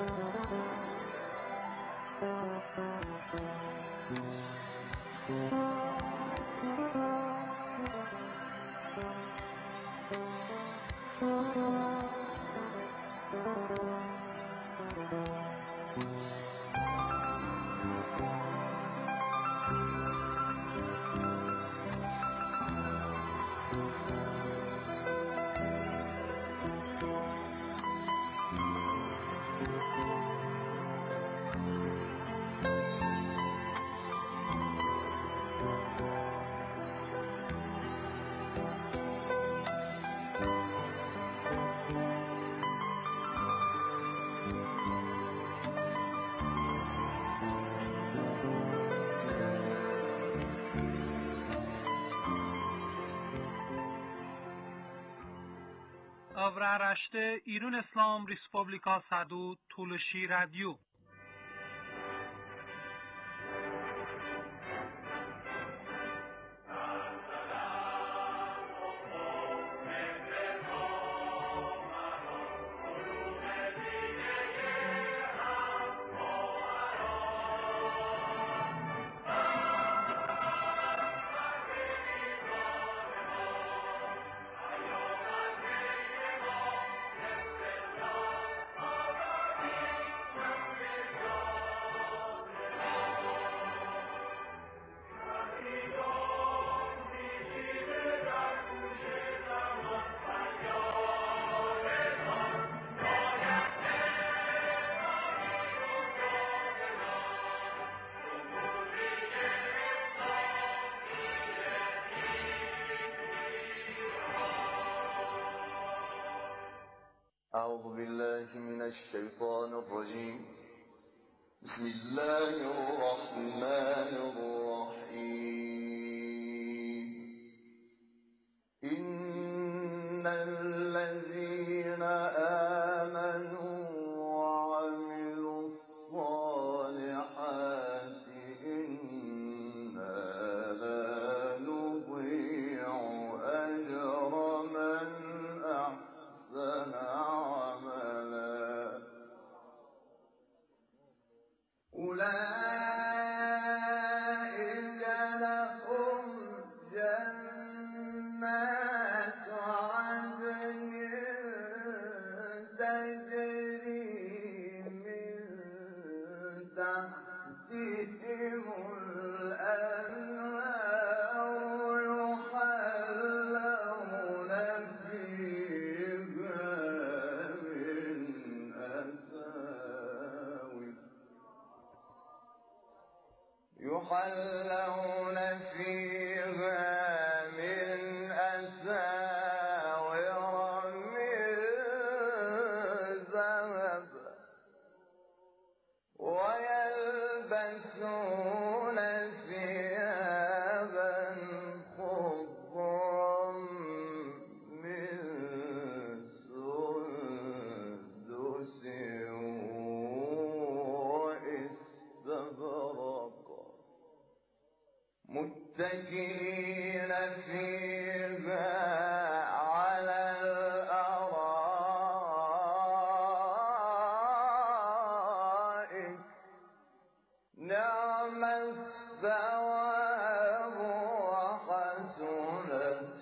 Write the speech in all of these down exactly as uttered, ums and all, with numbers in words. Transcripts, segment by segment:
Avraaraşte İran İslam Respublika Sadu Tuluşi Radyo. أعوذ بالله من الشيطان الرجيم بسم الله الرحمن الرحيم إن الذين آمنوا وعملوا الصالحات إنا لا نضيع أجر من أحسن أولئك لهم جنات عدن تجري من تحتهم الأنهار يحلون فيها من أساور يحلون فيها من أساور من ذهب ويلبسون ثيابا خضرا من سندس واستبرق متكئين فيها على الأرائك نعم الثواب وحسنت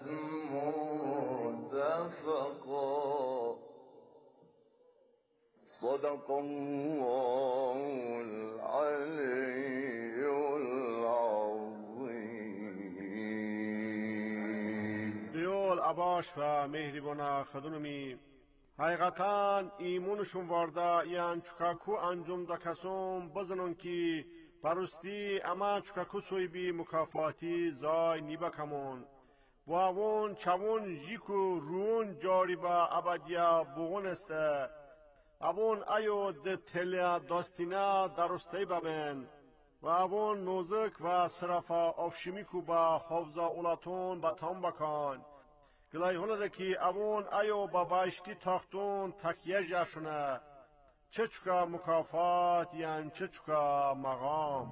مرتفقا صدق الله العلي العظیم. دیول عباش و مهربانا خدونمی حقیقتا ایمونشون وارده یان چکاکو انجام دا کسوم بزنون که پرستی اما چکاکو سوی بی مکافاتی زای نیبا کمون و اون چون جیکو رون جاری با ابدیا بغون استه اون ایو ده تلیا داستینا درستی ببین و اون نوزک و صرفا افشمیکو با حفظا اولاتون بطان بکن گلای هنده که اون ایو با بایشتی تاختون تکیه جاشونه چه چکا مکافات یان چه چکا مقام.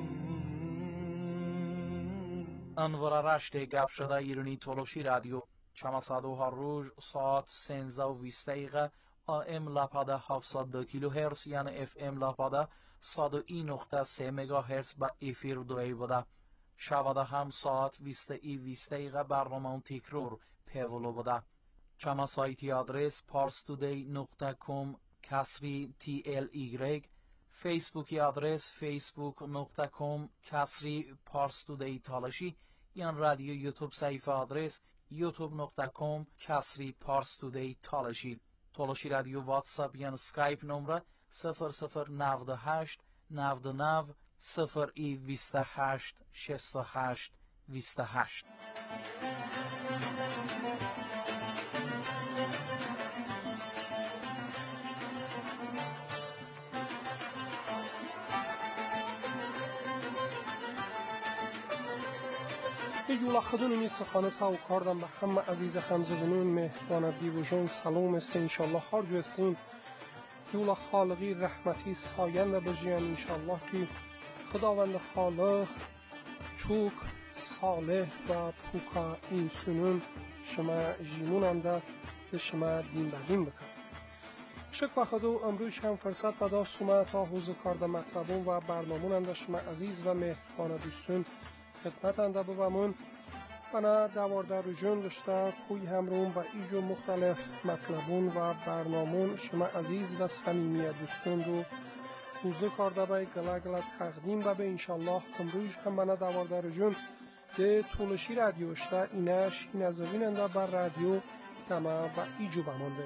انوار رشت گپ شده ایرانی تولوشی رادیو چما صدو هر روز ساعت سنزده و بیست دقیقه آم لپاده هفتصد و دو کیلو هرتز یعنی اف ام لپاده صد و یک نقطه سه مگا هرتز با افیر دوی بوده. شباده هم ساعت بیست ای بیست دقیقه برنامه اون تکرار پیولو بوده. چما سایتی آدرس parstoday نقطه com کسری تی ال ایگرگ، فیسبوکی آدرس facebook نقطه com کسری parstoday تالشی، یان رادیو یوتیوب صحیفه آدرس یوتیوب نقطه com کسری parstoday تالشی. تالشی رادیو واتساپ یان سکایپ نمره صفر صفر نود و هشت نود و نه صفر ای بیست و هشت شصت و هشت بیست و هشت. یولا خدون نیست خانه ساو کردم به همه عزیز همزدنون مهبان دیوژن سلام است انشالله هر جو استین یولا خالقی رحمتی ساینده بجیان انشالله که خداوند خالق چوک صالح و پوکا این سنون شما جیموننده به شما دین بدین بکن. شک و خدو امروز هم فرصت پیدا سومه تا حوزه کارده مطلبون و برناموننده شما عزیز و مهبان دوستون خدمتنده بومون بنا دوارده رجون داشته کوی همرون با ایجو مختلف مطلبون و برنامون شما عزیز و صمیمی دوستون رو حوزه کارده بای گله گله تقدیم و به انشالله امروز هم بنا دوارده رجون ده طولشی رادیو شده اینش این ازویننده بر رادیو تمام و ایجو بمانده.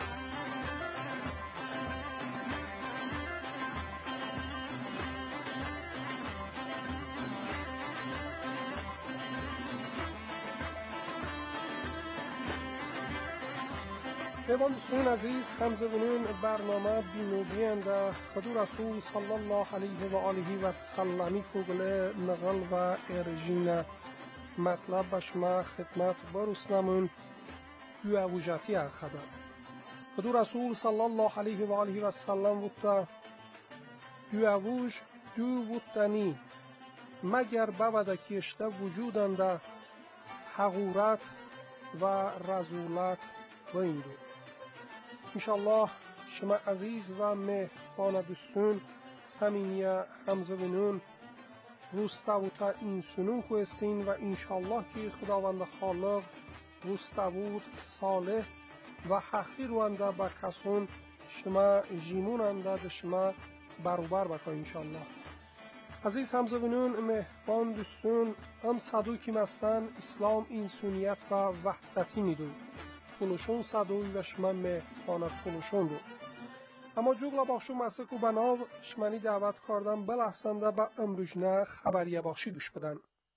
ایوان دوستان عزیز همزبونون برنامه بینوبی انده خدو رسول صلی الله علیه و آله و سلمی کوگله نقل و ارژین مطلب بشما خدمت برسنمون دو اوجاتی اخدا خدو رسول صلی الله علیه و آله و سلم وطا دو اوج دو وطنی مگر بوده کشته وجودنده حقورت و رزولت و این دو انشالله شما عزیز و مهبان دوستون صمیمی همزبونون روستاوتا این سنون کوستین و انشالله که خداوند خالق روستاوت صالح و حقی روانده با کسون شما جیموننده ده شما برابر بکن انشالله. عزیز همزبونون مهبان دوستون هم صدوکی مستن اسلام انسانیت و وحدتی نیدو پولشون صدوی و شما مهبان پولشون رو اما جوگلا باشو مسکو بناو شمانی دعوت کردم بلحسنده با امروجنه خبریه باشی گوش بدن.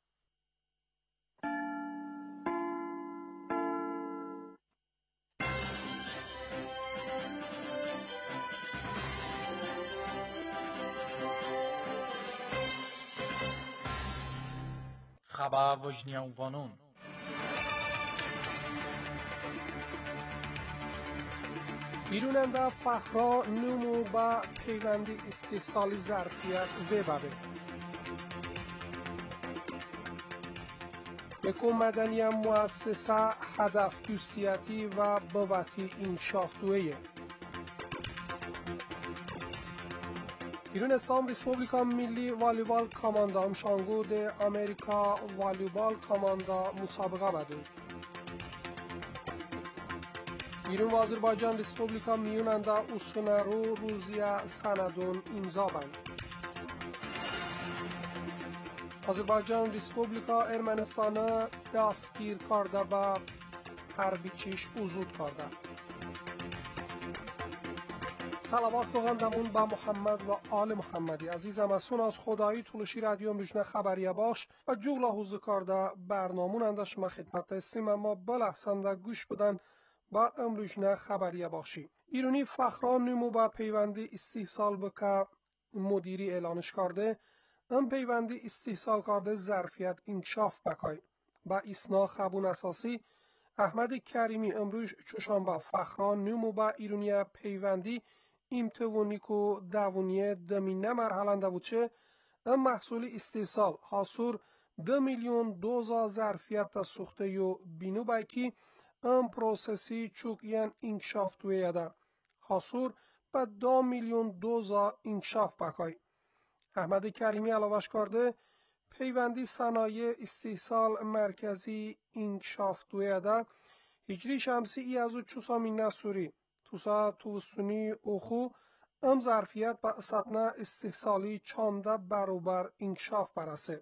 خبر وجنیان وانون بیروننده فخرا نمو با پیوندی استحصال ظرفیت وبابه یکو مدنی مؤسسه هدف دوستیتی و بواتی انشاف دویه بیرون اسلام ریسپوبلیکا ملی والیبال کاماندا شانگو ده امریکا والیبال کاماندا مسابقه بده بیرون آذربایجان ریسپوبلیکا میوننده اسونرو روزیا سندون امضا بند آذربایجان ریسپوبلیکا ارمنستان دستگیر کرده و حربیچیش ازود کرده. صلوات بخواندمون با محمد و آل محمدی. عزیزم از سون از خدایی طولشی رادیو امروزنه خبریه باش و جولا حوزه کرده برنامون انداز شما خدمت استیم اما بلحسنده گوش بدن با امروزنه خبریه باشی. ایرانی فخران نمو با پیوندی استحصال بکه مدیری اعلانش کرده ام پیوندی استحصال کرده ظرفیت انکشاف بکای با اسنا خبون اساسی احمد کریمی امروز چشانبه فخران نمو با ایرانی پیوندی امتوونیکو دوونیه دمینه مرحلنده بود چه ام محصول استحصال حاصور دو میلیون دوزا ظرفیت تا سوخته یو بینو بایکی ام prosesi çok yan inkişaf duyada. Hasur به دو میلیون دوزا انکشاف بکای. احمد کریمی علاوش کرده پیوندی صنایع استحصال مرکزی انکشاف دویده هجری شمسی ای از او چوسا مینه سوری توسا توستونی اوخو ام ظرفیت به سطنه استحصالی چانده برابر انکشاف برسه.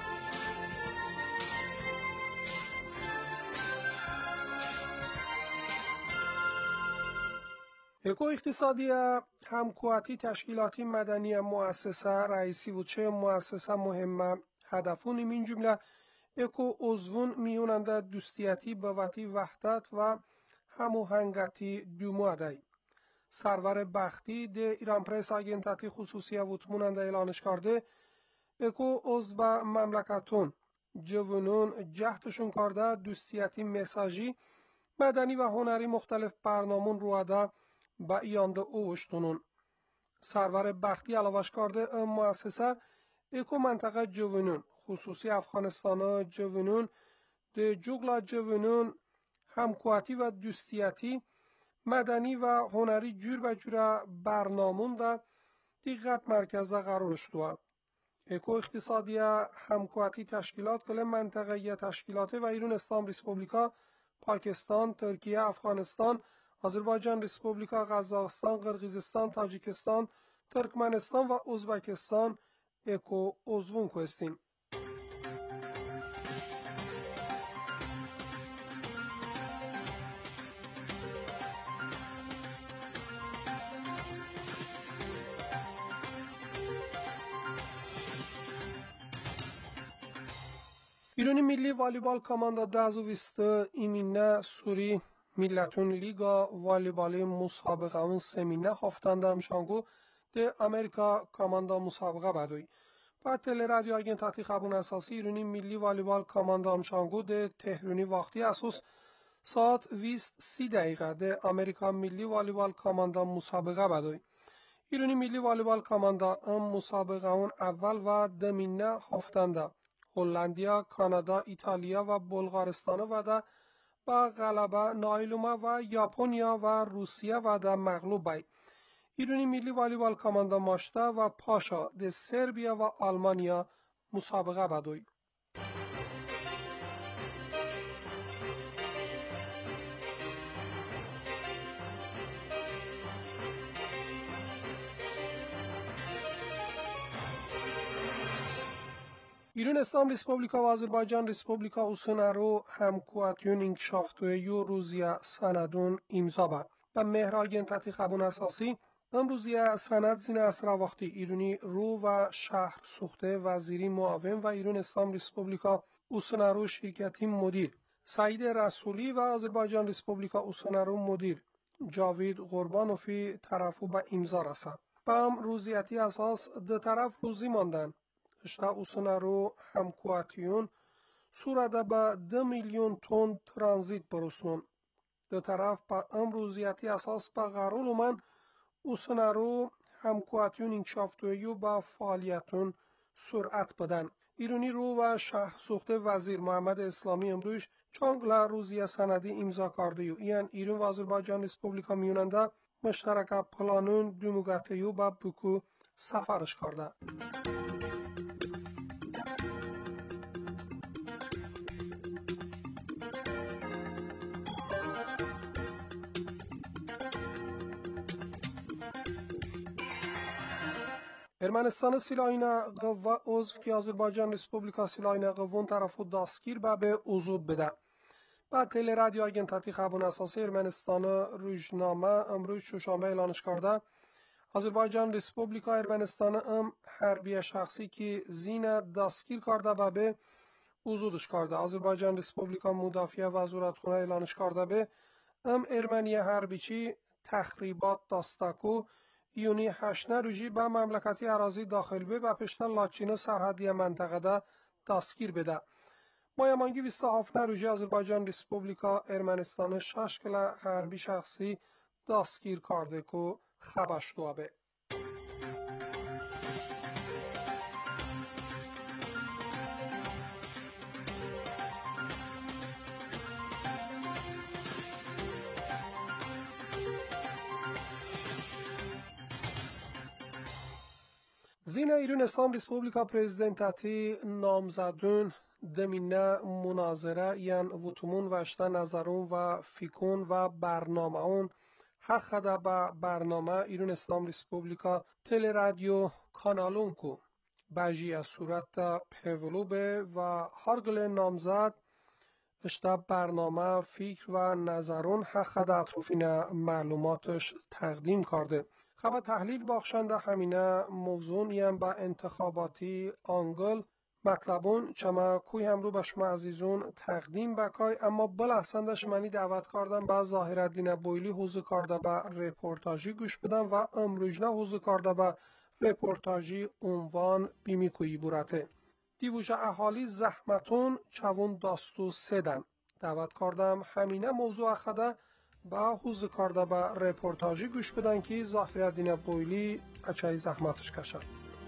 اکو اقتصادی همکواتی تشکیلاتی مدنی مؤسسه رئیسی بود چه مؤسسه مهمه هدفون من جمله اکو عضوون میوننده دوستیتی بوتی وحدت و هموهنگتی دومادهی. سرور بختی ده ایران پرس آگنتاتی خصوصی وطموننده اعلانش کرده اکو عضو مملکتون جوانون جهتشون کرده دوستیتی مساجی مدنی و هنری مختلف برنامون رواده با ایانده اوشتونون. سرور بختی علاوش کرده ام مؤسسه اکو منطقه جوانون خصوصی افغانستان جوانون ده جوگلا جوانون همکواتی و دوستیتی مدنی و هنری جور به جور برنامون ده دقت مرکزه قرار شده. اکو اقتصادی همکواتی تشکیلات کل منطقه یا تشکیلات و ایران اسلام ریسپوبلیکا پاکستان، ترکیه، افغانستان، آذربایجان ریسپوبلیکا، قزاقستان، قرقیزستان، تاجیکستان، ترکمنستان و ازبکستان اکو عضوون کوستین. ایرانی ملی والیبال کاماندا دازو ویسته ایمینه سوری میلتون لیگا والیبالی مسابقه اون سمینه هفتانده همشانگو ده امریکا کاماندا مسابقه بدوی. بعد تل رادیو آگنتاتی خبون اساسی ایرانی ملی والیبال کاماندا همشانگو ده تهرونی وقتی اساس ساعت ویست سی دقیقه ده امریکا ملی والیبال کاماندا مسابقه بدوی. ایرانی ملی والیبال کاماندا ام مسابقه اون اول و دمینه هفتانده هلندیا، کانادا، ایتالیا و بلغارستان و ده با غلبه نایلوما و یاپونیا و روسیه و ده مغلوب بای. ایرانی ملی والیبال کاماندا ماشتا و پاشا ده سربیا و آلمانیا مسابقه بدوی. ایران اسلام ریسپوبلیکا و آذربایجان ریسپوبلیکا اوسنارو همکواتیون انکشافتوی یو روزیا سندون امضا با و مهر آگنتاتی خبون اساسی امروزیا سند زین اسرا وقتی ایرانی رو و شهر سوخته وزیری معاون و ایران اسلام ریسپوبلیکا اوسنارو شرکتی مدیر سعید رسولی و آذربایجان ریسپوبلیکا اوسنارو مدیر جاوید قربانوفی طرفو با امضا رسد. با هم روزیتی اساس دو طرف روزی ماندن. اشتا اوسنارو همکواتیون سورده با دو میلیون تن ترانزیت برسنون. دو طرف با امروزیتی اساس با قرول من اوسنارو همکواتیون انکشافتویو با فعالیتون سرعت بدن. ایرانی رو و شهر سوخته وزیر محمد اسلامی امروز چانگلا روزی سندی امضا کرده یو. این ایران و آذربایجان ریسپوبلیکا میوننده مشترک پلانون دوموگتیو با بکو سفرش کرده. ارمنستان سیلاین قوا عضو که آذربایجان ریسپوبلیکا سیلاین قوون طرفو دستگیر با به عضوب بده. بعد تل رادیو آگنتاتی خبون اساسی ارمنستان روزنامه امروز شوشانبه اعلانش کرده آذربایجان ریسپوبلیکا ارمنستان ام حربی شخصی که زین دستگیر کرده با به عضوبش کرده. آذربایجان ریسپوبلیکا مدافع وزارتخانه اعلانش کرده به ام ارمنی حربیچی تخریبات داستاکو یونی هشنه روژی به مملکتی اراضی داخل به و پشتن لاچین سرحدی منطقه ده دستگیر بده. مایمانگی بیست و هفت روژی آذربایجان ریسپوبلیکا ارمنستان شش کلا حربی شخصی دستگیر کرده که خبش دوابه. Zina Yunanistan Respublika prezidentati namzadun دمینه مناظره یان وطمون وشته نظرون و فیکون و برنامه اون حق ده به برنامه ایران اسلام ریسپوبلیکا تل رادیو کانالون کو بجی از صورت پولوبه و هرگل نامزد اشته برنامه فکر و نظرون حق ده اطرافین معلوماتش تقدیم کرده. خبر تحلیل باخشنده همینه موضوع یم به انتخاباتی آنگل مطلبون چما کوی هم رو به شما عزیزون تقدیم بکای اما بلحسندش منی دعوت کردم به ظاهرالدین بویلی حوزه کرده به رپورتاجی گوش بدم و امروجنه حوزه کرده به رپورتاجی عنوان بیمی کویی بورته دیوژه احالی زحمتون چوون داستو سدن دعوت کردم همینه موضوع خدا به حوزه کرده به رپورتاجی گوش بدن که ظاهرالدین بویلی اچای زحمتش کشد.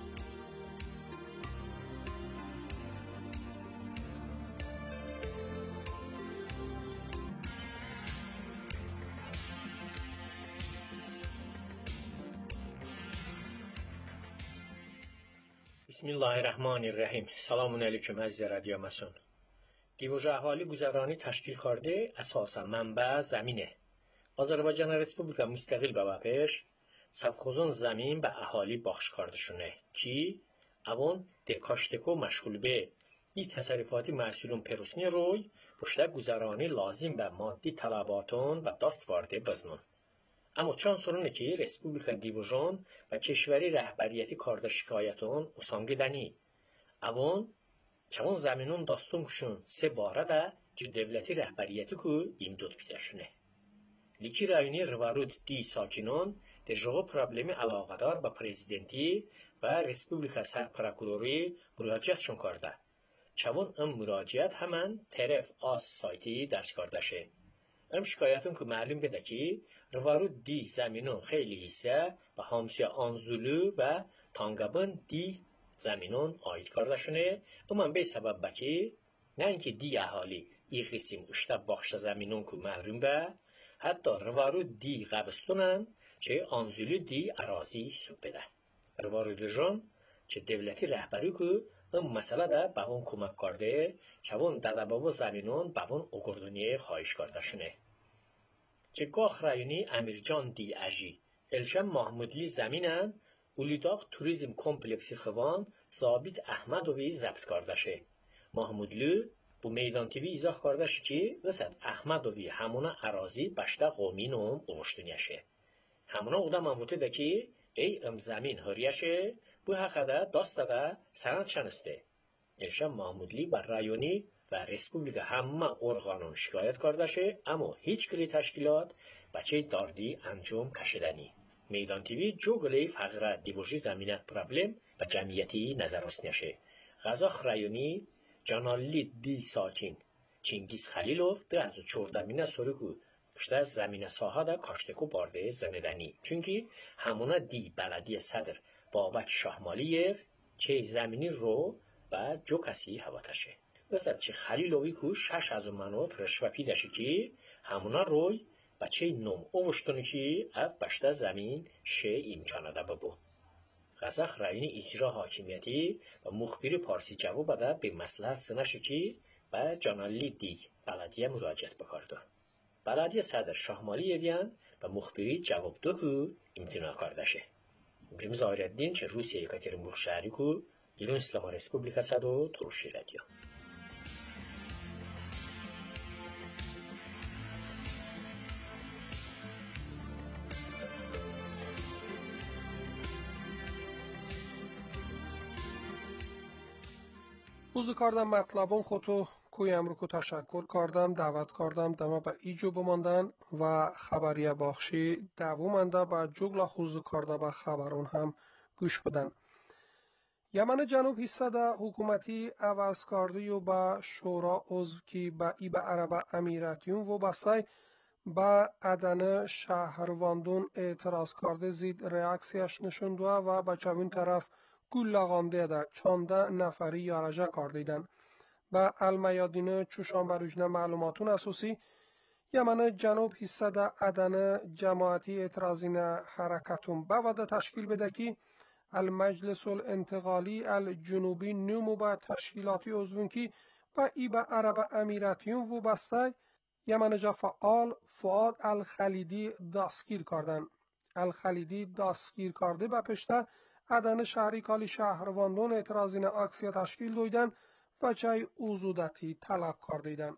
بسم الله الرحمن الرحیم. سلام علیکم عزیز رادیو مسون. دیوژه احالی گذرانی تشکیل کرده اساسا منبع زمینه. آذربایجان رسپوبلیکا مستقل به پیش سفخوزون زمین به احالی بخش کرده شونه کی اون ده کاشتکو مشغول به ای تصرفاتی مسئولون پروسنی روی پشت گذرانی لازم به مادی طلباتون و دست وارده بزنون. اما چند سرونه که رسپوبلیکا دیوژان و کشوری رهبریتی کارده شکایتون اسانگیدنی. اون چون زمینون داستون کشون سه باره ده که دولتی رهبریتی که امداد پیداشونه. لیکی رایونی روارود دی ساکنون در جواب پرابلمی علاقدار با پرزیدنتی و رسپوبلیکا سرپرکوروری مراجعتشون کرده. چون ام مراجعت همان طرف آس سایتی درش کرده شه. ام شکایتون که معلوم بده که روارود دی زمینون خیلی حصه و همسیا آنزولو و تانگابن دی زمینون آید کرده شونه اما به سبب بکی نه اینکه دی احالی ای قسم اشتا بخش زمینون که محروم به حتی روارود دی قبستونن چه آنزولو دی اراضی سوب بده روارود جان چه دولتی رهبری که ام مسئله ده به اون کمک کرده که اون دادبابو زمینون به اون اگردونیه خواهش کرده شونه چه گاخ رایونی امیرجان دی اجی الشم محمودلی زمینن اولیداغ توریزم کمپلکسی خوان ثابت احمدوی ضبط کرده شه محمودلو بو میدان تیوی ایزاح کرده شه که رسد احمدوی همونا اراضی بشته قومی نوم اوشتونیه شه همونا اودا منفوته ده که ای ام زمین هریه شه بو حقه ده داسته ده سند شنسته الشم محمودلی بر رایونی و رسپوبلیکا همه ارگانون شکایت کرده شه اما هیچ کلی تشکیلات بچه داردی انجام کشیدنی میدان تیوی جوگلی فقره دیوژی زمینت پرابلم و جمعیتی نظر رسنیشه غزاخ رایونی جانالی دی ساکین چینگیز خلیلوف ده از چوردمینه سورکو پشته زمین ساها ده کاشتکو بارده زندنی چونکی همونا دی بلدی صدر بابک شاهمالیف که زمینی رو و جو کسی هواتشه مثل چه خلیلوی کو شش از منو رشوه داشتی که همونا روی بچه نوم اوشتونی که اف بشته زمین شه امکانه ده ببو. غزاخ رایونی اجرا حاکمیتی و مخبری پارسی جواب بده به مصلحت سنشه که به جانالی دی بلدیه مراجعت بکرده. بلدیه صدر شاهمالی یویان و مخبری جواب دو که امتناع کرده شه. امروز ظاهرالدین چه روسیه یکاترینبورگ شهری که ایران اسلامی رسپوبلیکا صد و ترشی رادیو. وضو کردم مطلبون خودتو کوی امرو تشکر کردم دعوت کردم دما به ایجو بماندن و خبریه باخشی دوومنده به جگلا وضو کرده به خبرون هم گوش بدن. یمن جنوب حصه ده حکومتی عوض کرده و به شورا عضو کی به ای به عرب امیراتیون و بسای به عدن شهرواندون اعتراض کرده زید ریاکسیش نشونده و به چوین طرف گل لغانده ده چانده نفری یارجه کردیدن. به المیادین چوشان بروجنه معلوماتون اساسی یمن جنوب حصه ده عدن جماعتی اعتراضین حرکتون بوده تشکیل بده که المجلس الانتقالی الجنوبی نمو به تشکیلاتی عضوونکی و ای به عرب امیراتیون وابسته یمنجا فعال فؤاد الخلیدی دستگیر کردن. الخلیدی دستگیر کرده به پشته ادن شهری کالی شهرواندون اعتراضین اکسیا تشکیل دویدن و چای اوزودتی طلب کردیدن.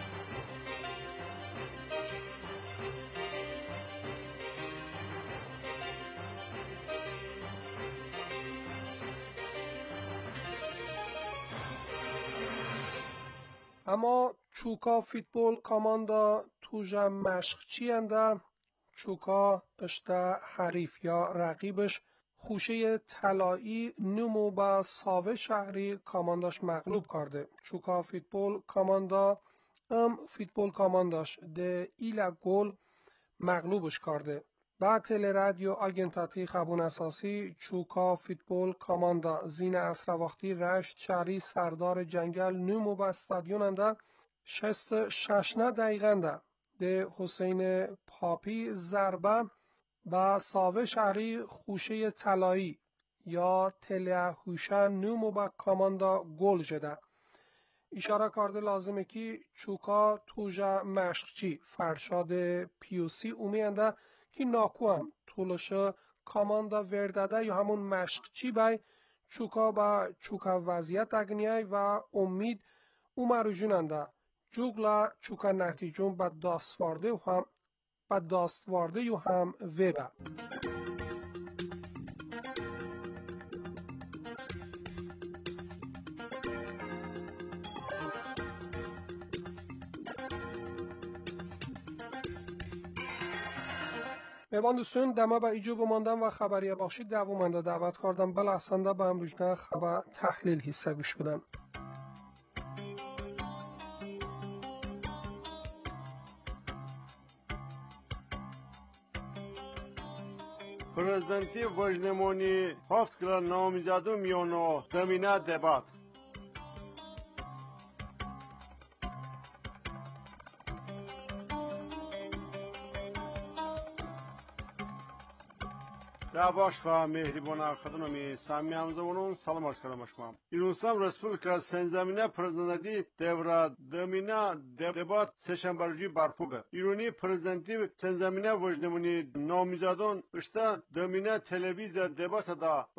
اما چوکا فوتبال کاماندا توجا مشقچی انده چوکا اشته حریف یا رقیبش خوشه طلایی نمو با ساوه شهری کامانداش مغلوب کرده. چوکا فوتبال کاماندا ام فوتبال کامانداش ده ایلا گل مغلوبش کرده. بعد تل رادیو آگنتاتی خبون اساسی چوکا فوتبال کاماندا زین اصر وقتی رشت شهری سردار جنگل نمو با استادیون انده شست ششنه دقیقنده ده حسین پاپی ضربه با ساوه شهری خوشه طلایی یا تله خوشه نمو با کاماندا گل جده. اشاره کرده لازمه که چوکا توجا مشقچی فرشاد پیوسی اومینده که ناکو هم طولش کاماندا ورداده یا همون مشقچی بای چوکا با چوکا وضعیت اگنیای و امید اومرو جوننده جوگلا چوکا نتیجون با داستوارده و هم با داستوارده یو هم ویبه. میبان دوستون دمه به ایجو بماندن و خبریه باشید دوامنده دعوت کردم بل احسنده به امروزنه خبر تحلیل حصه گوش بدن. پرزیدنتی وجنمونی هفت کلا نامزدو میانو زمینه دبات Yavaş ve mehriban arkadaşlarım, samimiyetimizden salam arz ederim. İranistan Respublika Senzemine Prezidenti devra demine debat seçimbarcı barpube. İrani Prezidenti Senzemine vecnemuni namizadon işte demine televizyon debatı da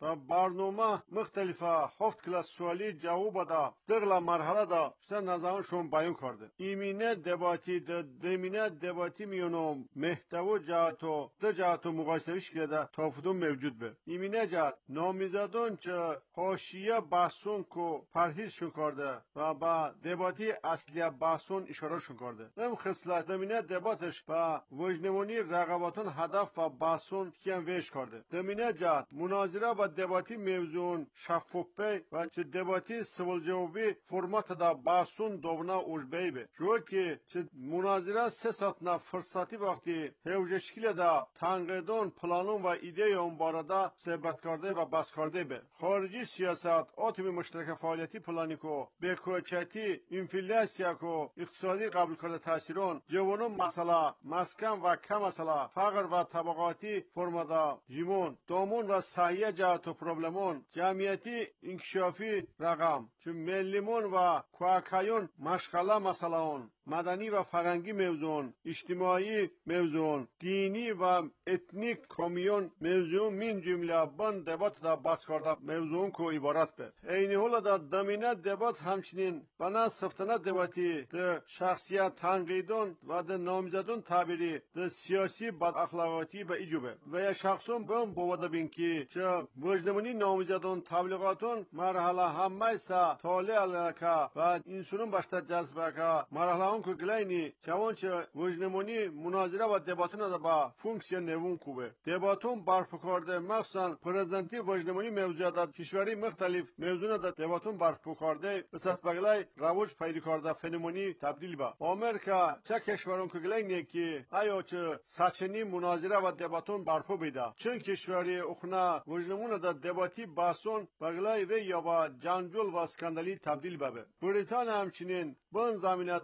barnoma muhtelife hafta klas suali cevabı da dırla marhala da işte nazarın şun bayan kardı. İmine debati de demine debati miyonu mehtava cahato da cahato mugaseviş kede تافدون موجود به ایمینه جد نامیزدان چه حاشیه بحثون کو پرهیزشون کرده و با دباتی اصلی بحثون اشارهشون کرده نم خصلت دمینه دباتش با وجنمونی رقابتون هدف و بحثون کیم ویش کرده دمینه جد مناظره و دباتی موضوعون شفافه و چه دباتی سوال جوابی فرمات دا بحثون دونا اوجبهی به جو که چه مناظره سه ساعت نه فرصتی وقتی هوجشکیل دا تنقیدون پلانون و ایده اون بارده صحبت کرده و بحث کرده به خارجی سیاست آتمی مشترک فعالیتی پلانی کو به کوچتی انفلاسیا کو اقتصادی قبول کرده تاثیرون جوانون مسئله مسکن و کم مسئله فقر و طبقاتی فرمادا جیمون دومون و صحیح جهت و پروبلمون جمعیتی انکشافی رقم چون ملیمون و کوکایون مشغله مسئله اون مدنی و فرنگی موضوع اجتماعی موضوع دینی و اتنیک کمیون موضوع من جمله بان دبات دا بحث کرده موضوع کو عبارت به اینی حالا دا دمینه دبات همچنین بنا سفتنه دباتی ده شخصیت تنقیدون و ده نامزدون تعبیری ده سیاسی بد اخلاقاتی به ایجوبه و یا شخصون بهم بوده بین که چه وجدمونی نامزدون تبلیغاتون مرحله همه سا طالع علاقه و انسانون باشد جذبه که مرحله اون که گلینی چون چه وجنمونی مناظره و دباتون دا با فونکسیون نوون کوبه دباتون برف کرده مخصوصا پرزیدنتی وجنمونی موضوعات کشوری مختلف موضوعات دا دباتون برف کرده بسات بغلای روج پیدا کرده فنومنی تبدیل با آمریکا چه کشورون که گلینی که آیا چه سچنی مناظره و دباتون برف بیده چون کشوری اخنا وجنمون دا دباتی باسون بغلای و یا با جنجال و اسکاندالی تبدیل بابه بریتانیا همچنین بن زمینه دا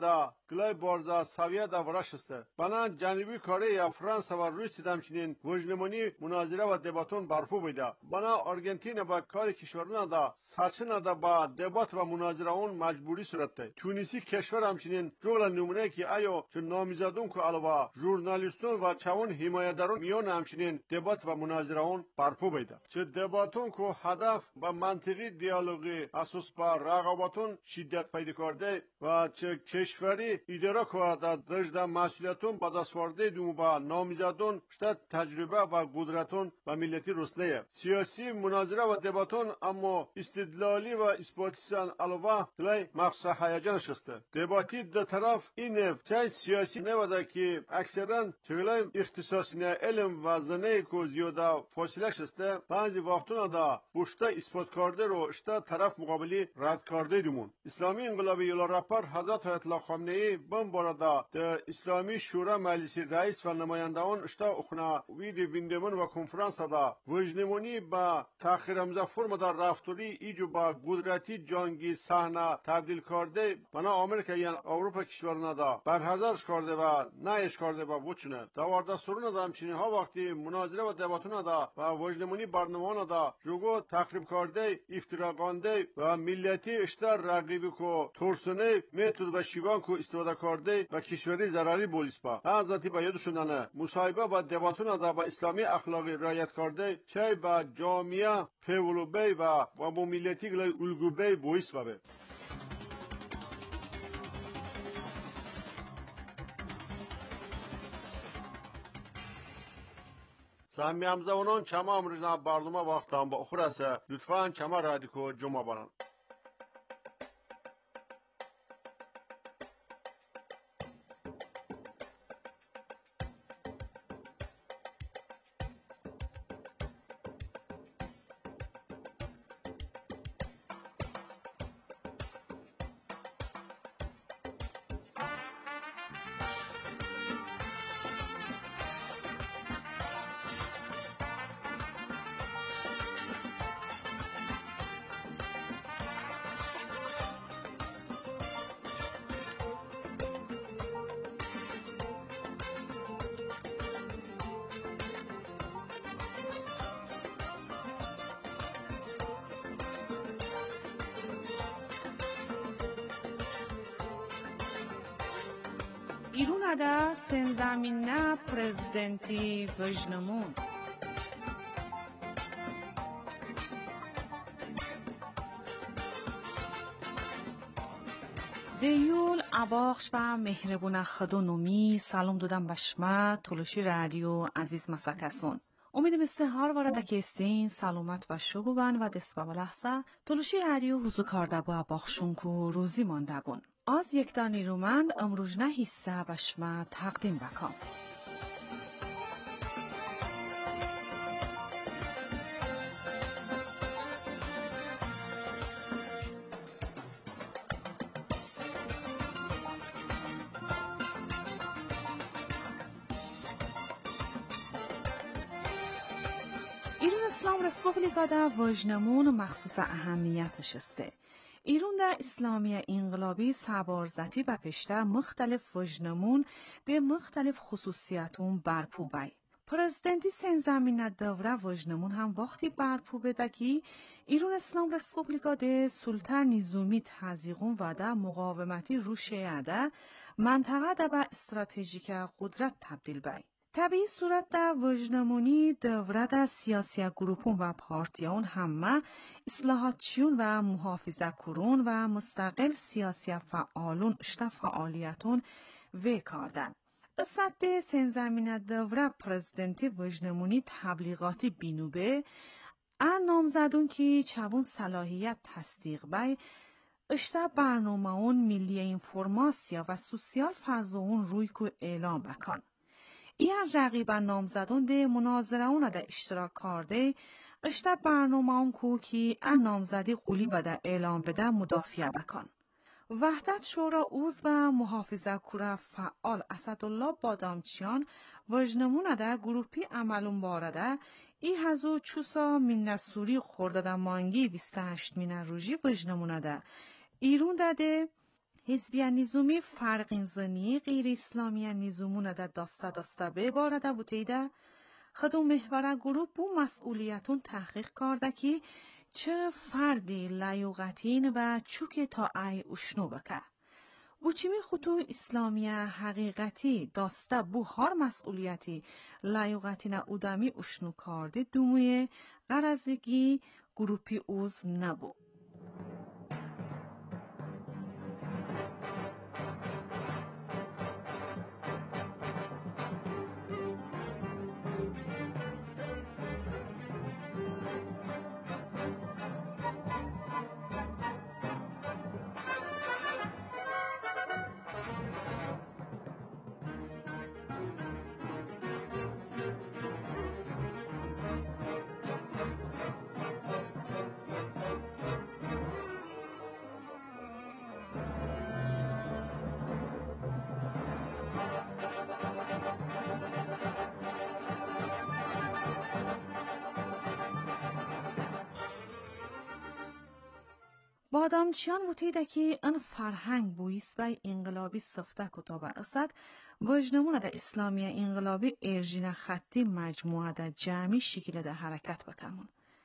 گلای بارزا سویه دا ورش است. بنا جنوبی کره یا فرانسه و روسیه همچنین وجنمونی مناظره و دباتون برپو بیده. بنا آرژانتین با کار کشورنا دا سرچنه دا با دبات و مناظره اون مجبوری صورت ده. تونسی کشور همچنین جغل نمونه که آیا چه نامزدون که علاوه ژورنالیستون و چون حمایتداران میان همچنین دبات و مناظره اون برپو بیده. چه دباتون که هدف و منطقی دیالوگی اساس بر رقابتون شدت پیدا کرده و چه کشوری اداره کرده داشت مسئولیتون با دستورده دوم با نامزدون شده تجربه و قدرتون و ملتی رسنه سیاسی مناظره و دباتون اما استدلالی و اثباتیسان علاوه کلای مقصد هیجان شسته. دباتی دو طرف این چه سیاسی نبوده که اکثرا چگلای اختصاصی نه علم و زنه که زیاده فاصله شسته بعضی وقتونه دا بوشته اثبات کرده رو اشته طرف مقابلی رد کرده دومون. اسلامی انقلابی یلا رپر حضرت آیت الله خامنه ای بم بارده ده اسلامی شورا مجلس رئیس و نمایندگان اشته اخنا ویدی ویندمون و کنفرانس دا وجنمونی با تأخیر امضا فرم در رفتاری ایجو با قدرتی جنگی صحنه تبدیل کرده بنا آمریکا یعنی اروپا کشورنا دا برحضرش کرده و نهش کرده با وچنه دوارده سرون دا همچنین ها وقتی مناظره و دباتون دا و وجنمونی برنامه دا جوگو تخریب کرده افتراقانده و ملیتی اشتر رقیبی کو ترسونه متد و شیوان کو استفاده کرده و کشوری ضرری بولیس با حضرتی با یادشوندنه مصاحبه و دباتون دا با اسلامی اخلاقی رعایت کرده چه با جامعه پیولوبی و و با ملیتی گلای الگوبی بویس با به سامی همزونان چما امروزنا برنامه وقت هم با اخور است لطفاً چما رادیکو جمع برن İruna'da Senzaminna prezidenti Vejnemun. دیول عباخش و مهربون خدونومی سلام دادم بشما تولوشی رادیو عزیز مسکسون امیدم استهار وارد کستین سلامت و شو بن و دست و لحظه تولوشی رادیو حضور کرده با عباخشون کو روزی مانده بون از یک دانی رومند امروز نه حصه بشما تقدیم بکام ایران اسلام رسپوبلیکا دا وجنمون مخصوص اهمیتش استه. ایران دا اسلامی انقلابی سبارزتی و پشته مختلف وجنمون ده مختلف خصوصیتون برپو بای. پرزیدنتی سنزمین دوره وجنمون هم وقتی برپو بده که ایران اسلام رسپوبلیکا ده سلطه نظامی تزیقون و ده مقاومتی رو شیعه ده منطقه ده به استراتژیک قدرت تبدیل بای. طبیعی صورت در وجنمونی دوره در سیاسی گروپون و پارتیون همه اصلاحاتچیون و محافظه کرون و مستقل سیاسی فعالون اشتا فعالیتون وی کردن. قصد سنزمین دوره پرزیدنتی وجنمونی تبلیغاتی بینوبه ان نامزدون که چوون صلاحیت تصدیق بای اشتا برنامه اون ملی اینفورماسیا و سوسیال فضاون روی که اعلام بکن. این رقیب نامزدون ده مناظره اون ده اشتراک کرده اشتا برنامه اون کو که ان نامزدی قولی بده اعلام بده مدافع بکن. وحدت شورا اوز و محافظه کوره فعال اسدالله بادامچیان وجنمون ده گروپی عملون بارده ای هزو چوسا من نسوری خورده ده مانگی بیست و هشت من روژی وجنمون ده ایرون ده حزبی نظامی فرق زنی غیر اسلامی نظامون در داسته داسته به بارده بودیده خدو محور گروه بو مسئولیتون تحقیق کرده که چه فردی لیوغتین و چوک تا ای اشنو بکه. بو چیمی خطو اسلامی حقیقتی داسته بو هر مسئولیتی لیوغتین اودامی اشنو کرده دوموی غرزگی گروپی اوز نبو. بادامچیان بودیده که این فرهنگ بویست بای انقلابی صفته کتاب اصد وجنمون در اسلامی انقلابی ارژین خطی مجموعه در جمعی شکل در حرکت بکمون.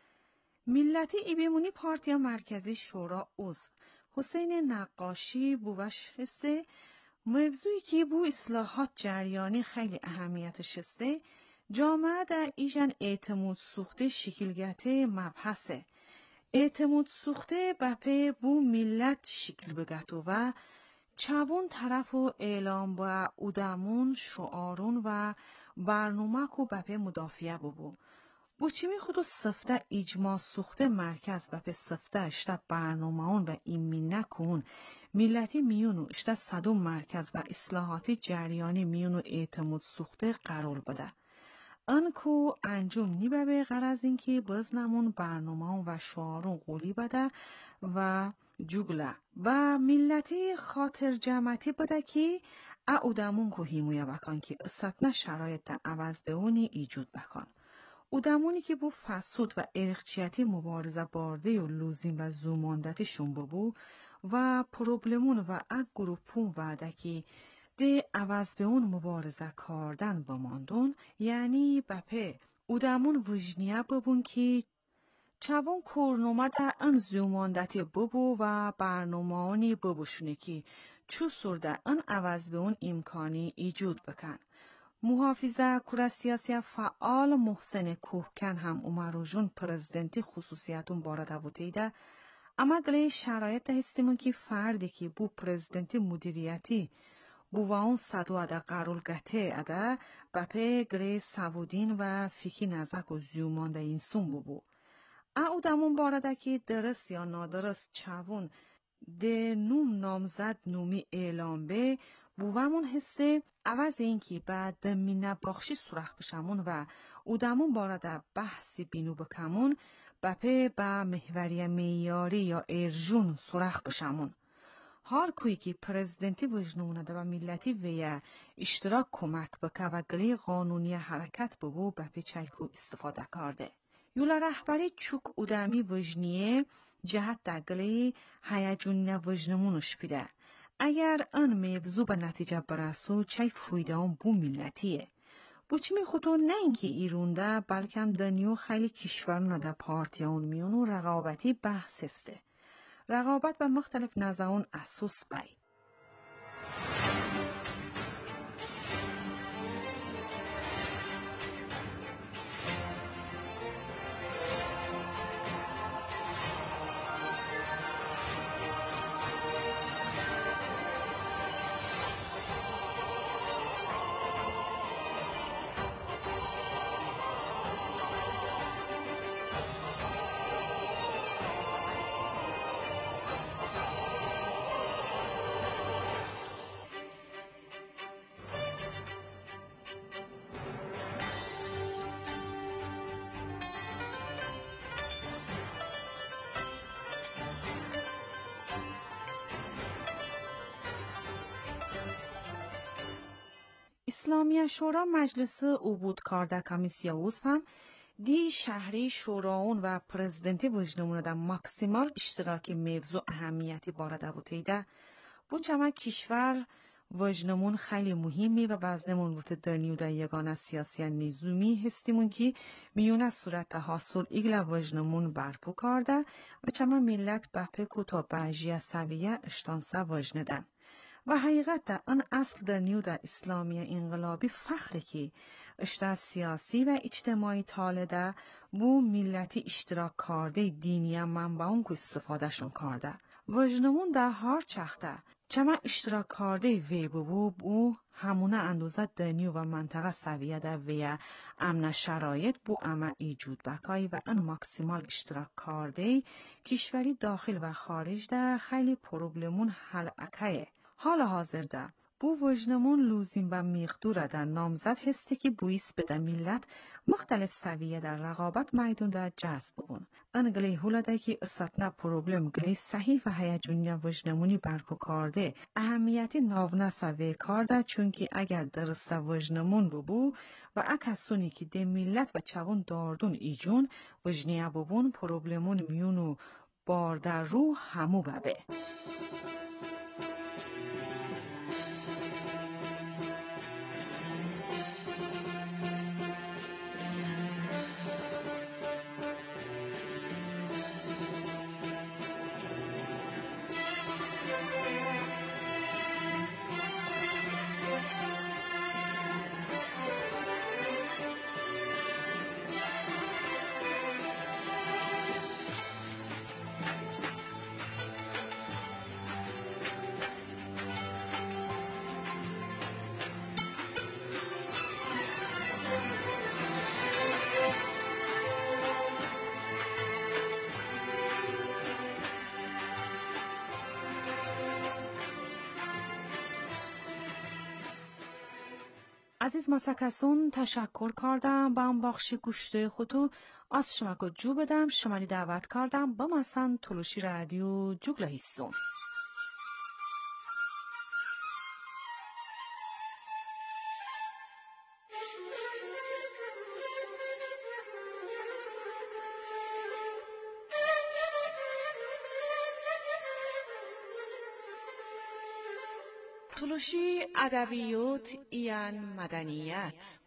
ملتی ایبیمونی پارتیا مرکزی شورا عضو حسین نقاشی بوش هسته موضوعی که بو اصلاحات جریانی خیلی اهمیت شسته جامعه در ایجن اعتماد سوخته شکلگته مبحثه. اعتماد سوخته بپه بو ملت شکل بگتو و چوون طرف و اعلام با اودامون شعارون و برنامه کو بپه مدافعه ببو. بو چیمی خودو صفته اجماع سوخته مرکز بپه صفته اشتا برنامه اون و ایمین نکن ملتی میونو اشتا صدو مرکز و اصلاحاتی جریانی میونو اعتماد سوخته قرار بده. انکو انجام نیبه به غرض اینکه بزنمون برنامه و شعارون قولی بده و جوگله و ملتی خاطر جمعتی بده که اودامون که هیمویه بکن که استثنا شرایط عوض به اونی ایجود بکن. اودامونی که بو فسود و ارخچیتی مبارزه بارده و لوزین و زوماندتی شون ببو و پروبلمون و اگ گروپون وعده که ده عوض به اون مبارزه کردن بماندون یعنی بپه اودامون وجنیه ببون که چوون کورنومه در ان زوماندتی ببو و برنامهانی ببوشونه که چو سرده ان عوض به اون امکانی ایجود بکن. محافظه کور سیاسی فعال محسن کوهکن هم اومرو جون پرزیدنتی خصوصیتون بارده بودیده اما گلی شرایط هستیمون که فردی که بو پرزیدنتی مدیریتی بو اون صدو اده قرول گته اده بپه گلی سوودین و فیکی نزک و زیومانده اینسون بو بو. او دمون بارده که درست یا نادرست چوون ده نوم نامزد نومی اعلام به بوامون هسته عوض اینکه بعد دمینه باخشی سرخ بشمون و او دمون بارده بحثی بینو بکمون بپه با محوری میاری یا ارجون سرخ بشمون. هر کوی که پرزیدنتی وجنونه ده و ملتی ویا اشتراک کمک بکه و گلی قانونی حرکت ببو بپه چایکو استفاده کرده. یولا رهبری چوک اودامی وجنیه جهت دگلی هیجون وجنمونش بیده. اگر آن موضوع به نتیجه برسو چای فویده هم بو ملتیه. بو چی می خودو نه اینکه ایرونده بلکه هم دنیو خیلی کشورونه ده پارتیان میونو رقابتی بحث هسته. رقابت به مختلف نظرون اساس بای. اسلامی شورا مجلس عبود کرده کمیسیوز هم دی شهری شوراون و پرزیدنتی وجنمونه در ماکسیمال اشتراکی موضوع اهمیتی بارده بودیده بو چما کشور وجنمون خیلی مهمی و وزنمون بوت دنیو در یگان سیاسی نظامی هستیمون که میونه صورت حاصل ایگل وجنمون برپو کرده و چما ملت بپکو تا بعجی سویه اشتانسه وجندن. و حقیقت در آن اصل دنیو در اسلامی انقلابی فخر که اشتا سیاسی و اجتماعی تالده بو ملتی اشتراک کرده دینی منبعون که استفاده شون کرده. وجنمون در هر چخته چما اشتراک کرده وی بو بو همونه اندوزه دنیو و منطقه سویه در وی امن شرایط بو اما ایجود بکایی و ان ماکسیمال اشتراک کرده کشوری داخل و خارج در خیلی پروبلمون حل اکایه. حال حاضر ده بو وجنمون لوزیم و میقدور در نامزد هستی که بویس بده ملت مختلف سویه در رقابت میدون در جذب بون. انگلی هولاده که اساتنا پروبلم گلی صحیح و هیجونی وجنمونی برپو کرده اهمیتی ناونه سویه کرده چونکه اگر درست وجنمون ببو و اکسونی که ده ملت و چون داردون ایجون وجنیه ببون پروبلمون میونو بار در رو همو ببه. عزیز مسکسون تشکر کردم با هم بخش گوشته خودو از شما که جو بدم شمالی دعوت کردم با مثلا تلوشی رادیو جوگله هستون. تلوشی ادبیات ایان مدنیت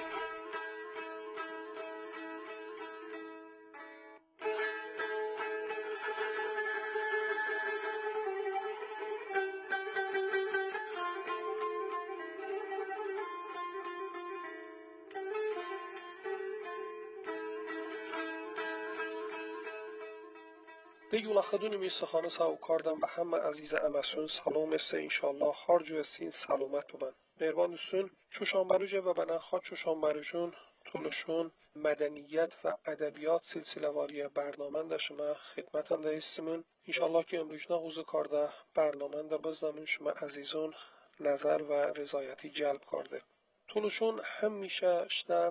دیگه خدونی می سخانه ساو کردم به همه عزیز امسون سلام است انشالله هر جو استین سلامت بودن مهربان دوستون چوشان بروجه و بنان خواد چوشان بروجون طولشون مدنیت و ادبیات سلسله واری برنامه ده شما خدمت انده استیمون انشالله که امروز نغوزه کرده برنامه ده بزنمون شما عزیزون نظر و رضایتی جلب کرده طولشون همیشه شده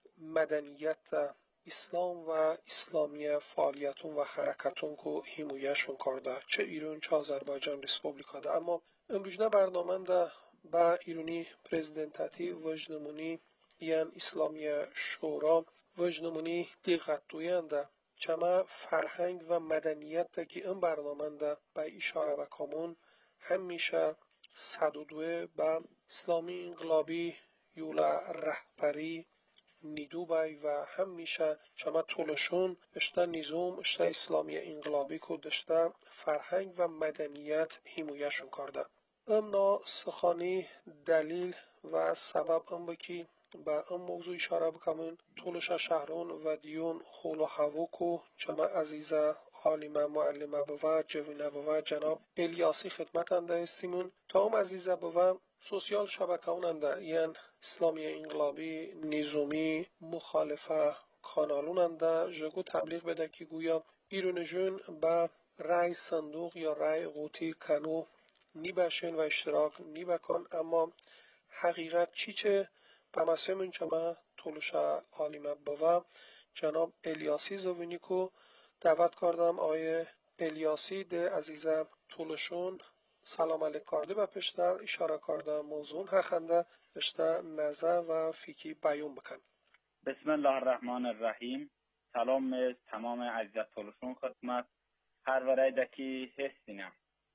مدنیت ده اسلام و اسلامی فعالیتون و حرکتون که حمایهشون کرده چه ایران چه آذربایجان ریسپوبلیکا ده اما امروز برنامه ده با ایرانی پرزیدنتاتی وجنمونی یان اسلامی شورا وجنمونی دقت دوینده چما فرهنگ و مدنیت ده که این برنامه ده با اشاره و کامون همیشه صدودوه با اسلامی انقلابی یولا رهبری نیدوبای و همیشه چما طولشون اشتا نظام اشتا اسلامی انقلابی که داشته فرهنگ و مدنیت حمایهشون کرده امنا سخانی دلیل و سبب ام بکی با ام موضوع اشاره بکنم طولش شهرون و دیون خول و هوا کو چما عزیزه عالمه معلمه بوا جوینه بوا جناب الیاسی خدمت انده استیمون تا ام عزیزه بوا سوسیال شبکه اوننده یعنی اسلامی انقلابی نظامی مخالفه کانالوننده جگو تبلیغ بده که گویا ایرون جون با رای صندوق یا رای قوطی کنو نی بشین و اشتراک نی بکن اما حقیقت چی چه به مسئله چما طولش عالمه بوا جناب الیاسی زوینی کو دعوت کردم آیه الیاسی ده عزیزم طولشون سلام علیک کرده و پشتر اشاره کرده موضوع هخنده پشتر نظر و فیکی بیان بکن بسم الله الرحمن الرحیم سلام تمام عزیزت طولشون خدمت هر ورای دکی هستینم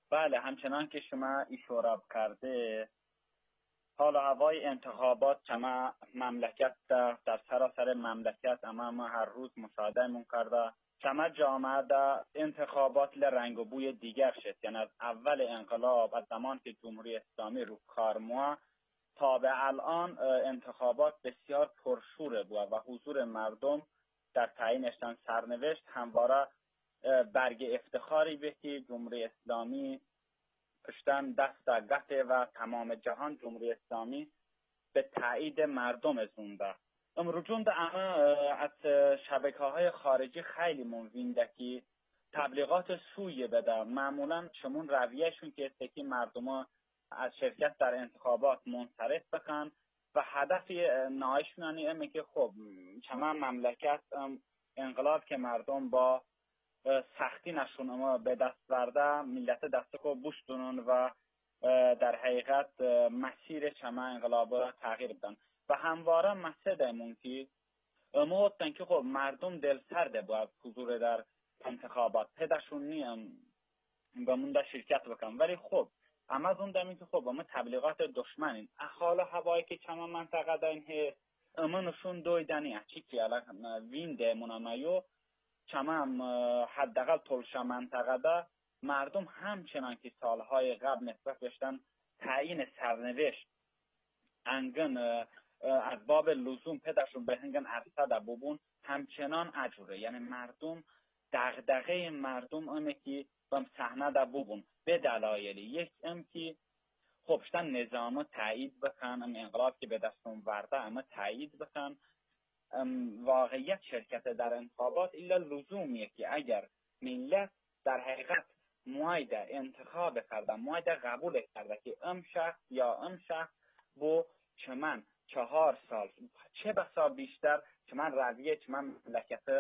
بله، همچنان که شما اشاره کرده، حال و هوای انتخابات چما مملکت در, در سراسر مملکت اما ما هر روز مشاهده مون کرده چما جامعه در انتخابات لرنگ و بوی دیگر شد. یعنی از اول انقلاب، از زمان که جمهوری اسلامی رو کار مو تا به الان انتخابات بسیار پرشور بود و حضور مردم در تعیینشتن سرنوشت همواره برگ افتخاری به که جمهوری اسلامی پشتن دست در گفته و تمام جهان جمهوری اسلامی به تایید مردم زونده. امروزون ده اما از شبکه های خارجی خیلی ممکنه که تبلیغات سویه بده. معمولا شمون رویهشون که استکی مردم از شرکت در انتخابات منصرف بکن و هدف نهاییشون اینه که خب چما مملکت انقلاب که مردم با سختی نشون اما به دست برده ملت دست کو بوشتونون و در حقیقت مسیر چما انقلاب را تغییر بدن و همواره مسئله که ما که خب مردم دل سرده باید حضور در انتخابات پدشون نیم به مونده شرکت بکن، ولی خب اما از اون دمی که خب اما تبلیغات دشمنین احال هوایی که چما منطقه دارین هست اما نشون دویدنی اچی که الان وین ده منامیو چما حداقل طولش منطقه ده مردم همچنان که سالهای قبل نسبت بشتن تعیین سرنوشت انگن از باب لزوم پدرشون به هنگن عرصه ده ببون همچنان اجوره. یعنی مردم دغدغه مردم امه که بم صحنه ده ببون به دلایلی یک ام که خبشتن نظام تایید بکن، ام انقلاب که به دستون ورده اما تایید بکن. واقعیت شرکت در انتخابات الا لزومیه که اگر ملت در حقیقت موایده انتخاب کرده، موایده قبول کرده که ام شخص یا ام شخص بو چمن چهار سال چه بسا بیشتر چمن رویه چمن مملکت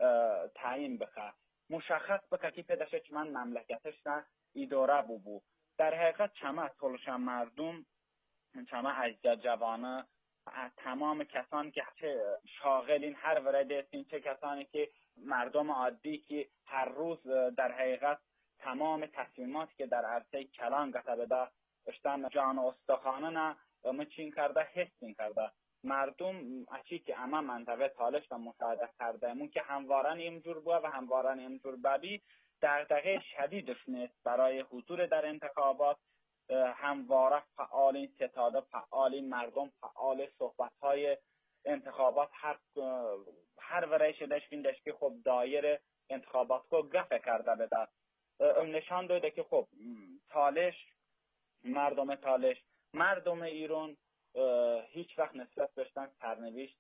تعیین بکن، مشخص بکن که پدشه چمن مملکتش نه اداره بو بو. در حقیقت چمن طولش مردم، چمن عزیز جوانه، تمام کسانی که چه شاغلین هر ورده هستین، چه کسانی که مردم عادی که هر روز در حقیقت تمام تصمیماتی که در عرصه کلان گفته بده اشتن جان و استخانه نه مچین کرده حسین کرده. مردم اچی که اما منطقه تالش و مشاهده کرده مون که هموارن اینجور بود و هموارن اینجور ببی دغدغه شدیدش نیست برای حضور در انتخابات. همواره فعالین ستاده، فعالین مردم، فعال صحبت‌های انتخابات هر هر ورای شدهش بیندش که خب دایر انتخابات کو گفه کرده بده. نشان داده که خب تالش، مردم تالش، مردم ایران هیچ وقت نسبت بشتن سرنوشت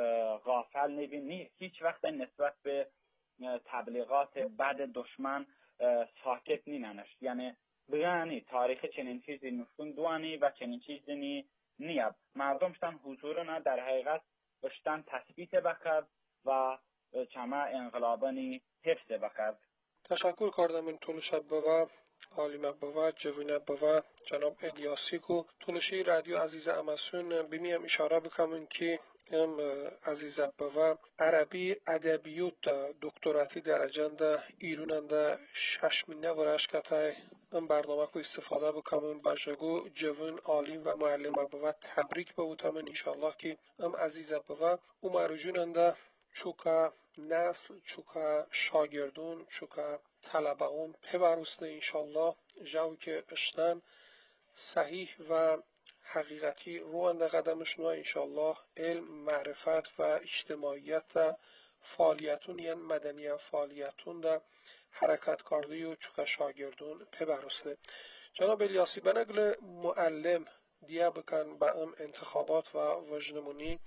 غافل نبینی، هیچ وقت نسبت به تبلیغات بد دشمن ساکت نیننش. یعنی بیانی تاریخ چنین چیزی نشون دوانی و چنین چیزی نی نیاب مردم شتن حضور نه در حقیقت بشتن تثبیت بکرد و چما انقلابانی حفظ بکرد. تشکر کردم من طول شب بوا عالم بوا جوینه بوا جناب الیاسی کو طولشی رادیو عزیز امسون بمیم اشاره بکنم که ام عزیز بوا عربی ادبیات دکتراتی درجه ایروننده شش مینه ورش کتای ام برنامه کو استفاده بکنم باشگو جوین عالم و معلم بوا تبریک بوتم انشالله که ام عزیز بوا عمرجوننده چوکا نسل چوکا شاگردون چوکا طلبه‌ون پبرسنه انشالله جاو که اشتن صحیح و حقیقتی روانده قدمشون و انشالله علم معرفت و اجتماعیت فعالیتون یعنی مدنی فعالیتون در حرکت کردی و چوکا شاگردون پبرسنه. جناب الیاسی بنگل معلم دیا بکن با ام انتخابات و وجنمونی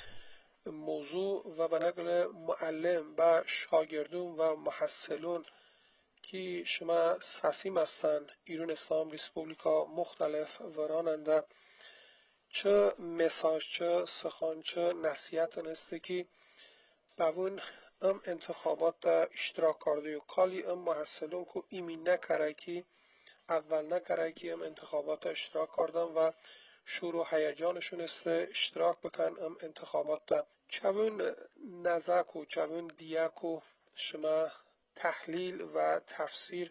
موضوع و بنقل معلم و شاگردون و محصلون که شما ساسیم هستند ایران اسلام ریسپوبلیکا مختلف وراننده چه مساج چه سخن چه نصیحت نسته که باون ام انتخابات دا اشتراک کرده و کالی ام محصلون کو ایمین نکره که اول نکره که ام انتخابات اشتراک کردن و شروع هیجانشون است اشتراک بکن ام انتخابات دا چون نزاک و چون دیاک و شما تحلیل و تفسیر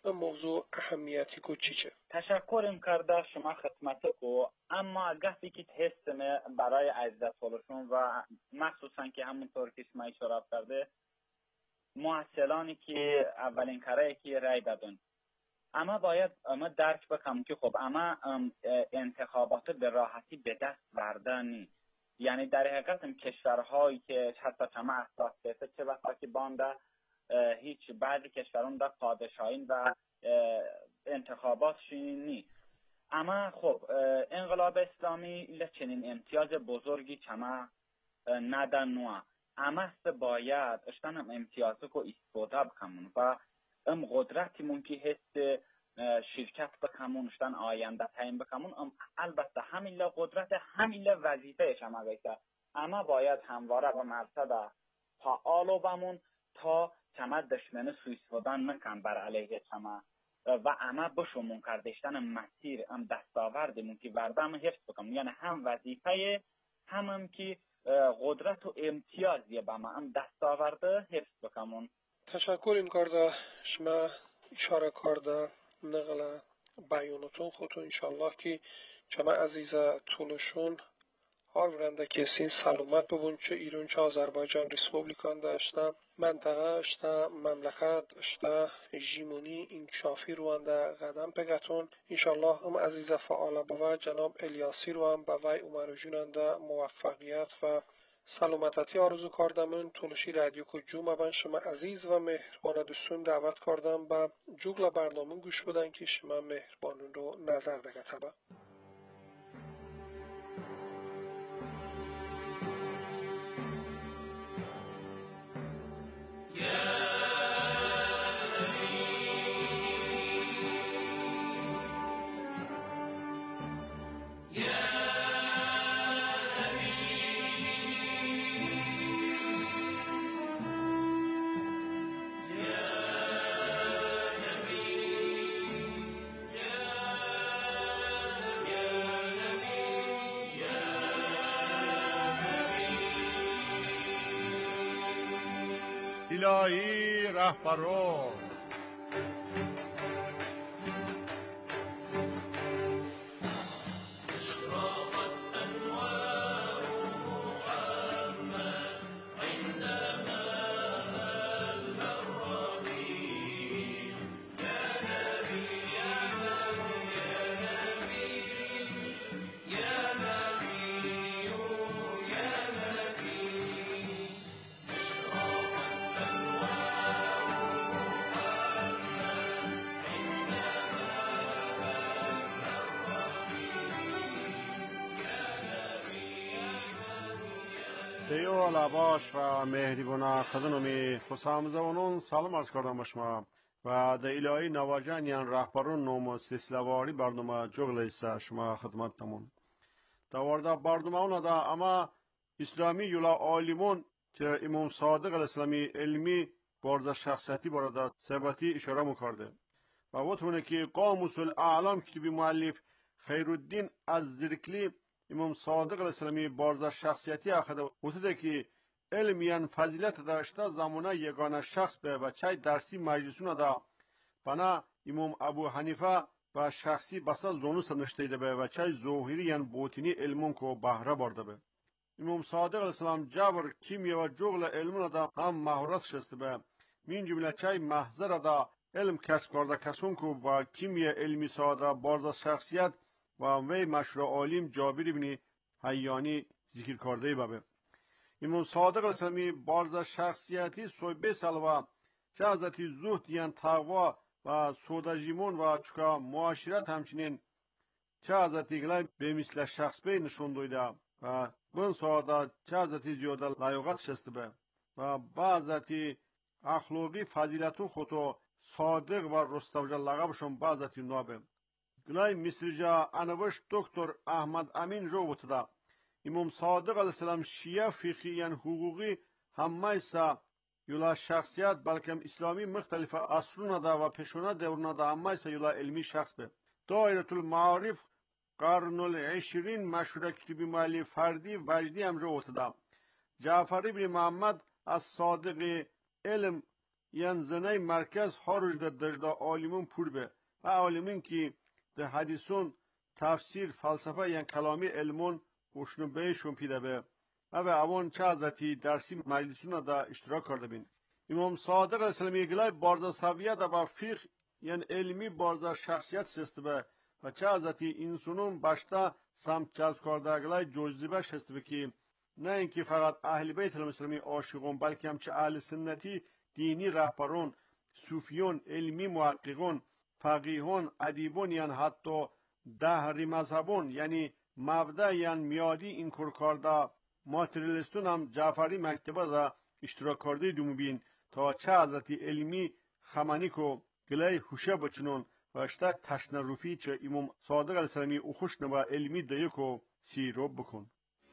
موضوع اهمیتی کو چی چه؟ تشکرم کرده شما خدمت کو، اما گفتی که هستم برای عزت سولشون و مخصوصا که همونطور که شما اشاره کرده محصلانی که اولین کاره که رای دادن، اما باید اما درک بکنم که خب اما انتخابات به راحتی به دست بردن، یعنی در حقیقت کشورهایی که حتی شما اساس چه وقتا که بانده هیچ بعضی کشوران در پادشاهین و انتخابات نی، اما خب انقلاب اسلامی چنین امتیاز بزرگی چما ندن نوع، اما است باید اشتن امتیاز کو استفاده بکنون و ام قدرتی ممکن هست شرکت بکنون اشتن آینده تعیین بکنون، ام البته همین قدرت همین وظیفه شما بیسته، اما باید همواره و مرصد فعال بمون تا چما دشمن سوء استفاده نکن بر علیه چما و اما بشمون کردشتن مسیر ام دستاوردمون که وردم حفظ بکنم، یعنی هم وظیفه هم هم که قدرت و امتیازی با ما هم دستاورده حفظ بکنم. تشکر این کرده شما اشاره کرده نقل بیانتون خودتون انشالله که شما عزیزه طولشون هر ورنده کسین سلامت ببون چه ایران چه آذربایجان ریسپوبلیکان داشته منطقه اشته مملکت اشته ژیمونی انکشافی روانده قدم پگتون انشالله هم عزیزه فعال بوه جناب الیاسی رو هم بوی عمر جوننده موفقیت و سلامتی آرزو کردم. طولشی رادیو کو جوم بن شما عزیز و مهربان دوستون دعوت کردم با جوگل برنامه گوش بدن که شما مهربانون رو نظر دگتبه. الهی رهبران دیو لباش و مهربان خدمت خسامزونون سلام عرض کردم شما و در الهی نواجن یان رهبرون نوم سلسله‌واری برنامه جوگل است شما خدمتتون دوارده برنامه اون دا اما اسلامی یولا عالمون که امام صادق الاسلامی علمی بارد شخصیتی بارد ثباتی اشاره می‌کرده و وقتی که قاموس الاعلام کتابی مؤلف خیرالدین الزرکلی امام صادق الاسلامی بارد شخصیتی اخذ وقتی که علمیان فضیلت داشته زمانه یگانه شخص به بچه درسی مجلسون دا بنا امام ابو حنیفه و شخصی بسا زونوس نشتیده به بچه ظاهری یان باطنی علمون کو بهره برده به امام صادق الاسلام جبر کیمیا و جغل علمون دا هم مهارت شسته به من جمله چای محضر دا علم کسب کرده کسون کو با کیمیا علمی ساده بارد شخصیت و وی مشروع عالم جابر ابن حیانی ذکر کرده بابه امام صادق الاسلامی بارد شخصیتی صحبه سلوه چه حضرتی زهد یان تقوا و سوداجیمون و چکا معاشرت همچنین چه حضرتی گلای به مثل شخص به نشون دویده و بن ساده چه حضرتی زیاده لایقت شسته به و بعضتی اخلاقی فضیلتون خودو صادق و رستوجه لقبشون بعضتی نابه گلای مصرجا انوش دکتر احمد امین جو بوده امام صادق علیه السلام شیعه فقهی یان حقوقی همه ایسا یولا شخصیت بلکه اسلامی مختلف اصرون دا و پیشونه دورون دا همه ایسا یولا علمی شخص به دایره المعارف قرن العشرین مشهور کتابی مؤلف فردی وجدی هم جو بوده جعفر ابن محمد از صادق علم یان زنای مرکز هاروش در دجدا عالمون پور به و عالمین که در حدیثون تفسیر فلسفه یان کلامی علمون وشنو بهشون پیده به و اوان چه حضرتی درسی مجلسون دا اشتراک کرده بین. امام صادق علیه السلام گلای بارزا سویه دا با فقه یان علمی بارزا شخصیت سست به و چه حضرتی انسانون باشتا سمت جذب کرده گلای جزیبه شست به که نه اینکه فقط اهل بیت المسلمی عاشقون بلکه همچه اهل سنتی دینی رهبرون صوفیون علمی محققون فقیهون ادیبون یعنی حتی دهری مذهبون یعنی مبدع یعنی میادی این کار کرده ماتریالیستون هم جعفری مکتبه دا اشتراک کرده دومو بین تا چه حضرتی علمی خمانی کو گلای خوشه بچنون و اشتا تشنروفی چه امام صادق علیه السلامی او خوش نبا علمی دیو کو سی رو بکن.